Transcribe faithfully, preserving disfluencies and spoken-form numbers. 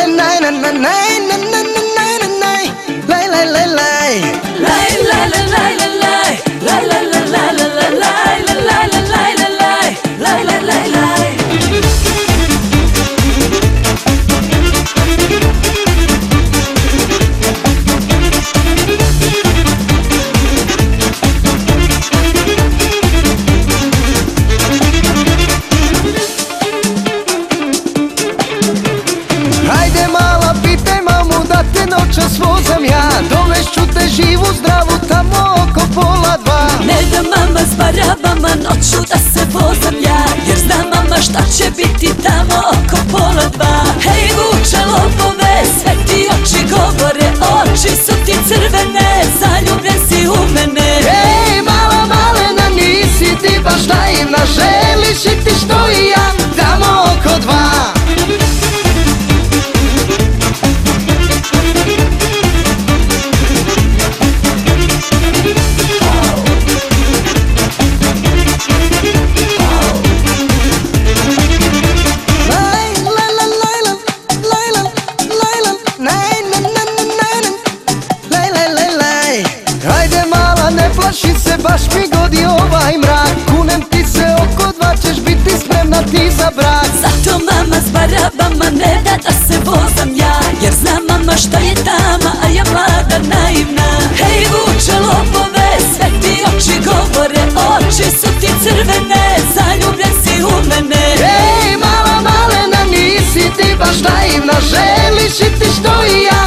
Noćas vozam ja, dovešću te živu, zdravu tamo oko pola dva. Ne da mama s barabama noću da se vozam ja, jer zna mama šta će biti tamo oko pola dva. Hej vuče lopove, sve ti oči govore, oči su ti crvene, zaljubljen si u mene. Hej mala malena, nisi ti baš naivna, želiš i ti što i ja, tamo oko dva. Ajde mala, ne plaši se, baš mi godi ovaj mrak. Kunem ti se, oko dva ćeš biti spremna ti za brak. Zato mama s barabama ne da da se vozam ja, jer zna mama šta je tama, a ja mlada naivna. Hej vuče lopove, sve ti oči govore, oči su ti crvene, zaljubljen si u mene. Hej mala malena, nisi ti baš naivna, želiš i ti što i ja,